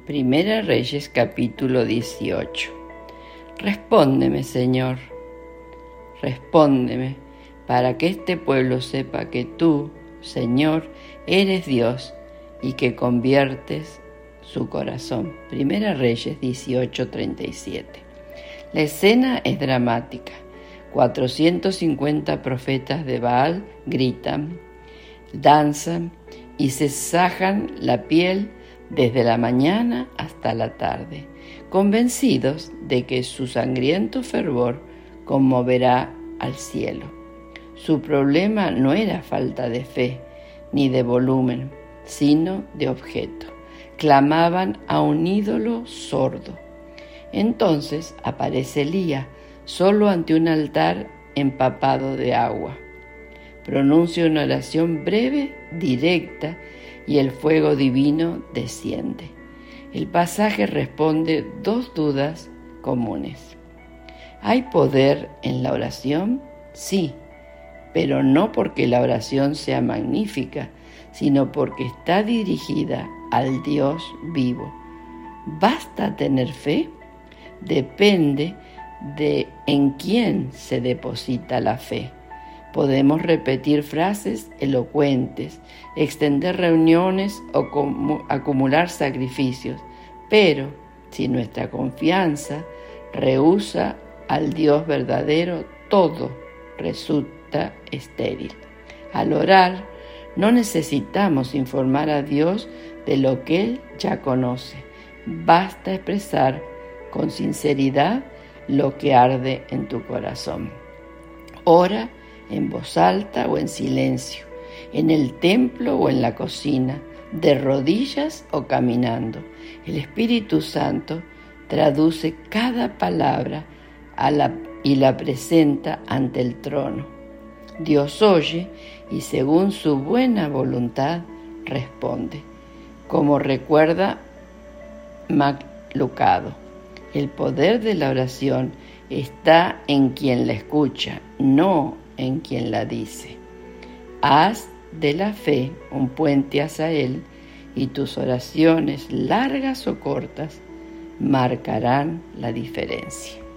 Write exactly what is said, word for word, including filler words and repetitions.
Primera Reyes capítulo dieciocho. Respóndeme, Señor, respóndeme, para que este pueblo sepa que tú, Señor, eres Dios y que conviertes su corazón. Primera Reyes dieciocho, treinta y siete. La escena es dramática. cuatrocientos cincuenta profetas de Baal gritan, danzan y se sajan la piel desde la mañana hasta la tarde, convencidos de que su sangriento fervor conmoverá al cielo. Su problema no era falta de fe ni de volumen, sino de objeto. Clamaban a un ídolo sordo. Entonces aparece Elías, solo ante un altar empapado de agua. Pronuncia una oración breve, directa, y el fuego divino desciende. El pasaje responde dos dudas comunes. ¿Hay poder en la oración? Sí, pero no porque la oración sea magnífica, sino porque está dirigida al Dios vivo. ¿Basta tener fe? Depende de en quién se deposita la fe. Podemos repetir frases elocuentes, extender reuniones o acumular sacrificios, pero si nuestra confianza rehúsa al Dios verdadero, todo resulta estéril. Al orar, no necesitamos informar a Dios de lo que Él ya conoce. Basta expresar con sinceridad lo que arde en tu corazón. Ora en voz alta o en silencio, en el templo o en la cocina, de rodillas o caminando. El Espíritu Santo traduce cada palabra a la, y la presenta ante el trono. Dios oye y según su buena voluntad responde. Como recuerda Mac Lucado, el poder de la oración está en quien la escucha, no en quien la dice. Haz de la fe un puente hacia Él y tus oraciones, largas o cortas, marcarán la diferencia.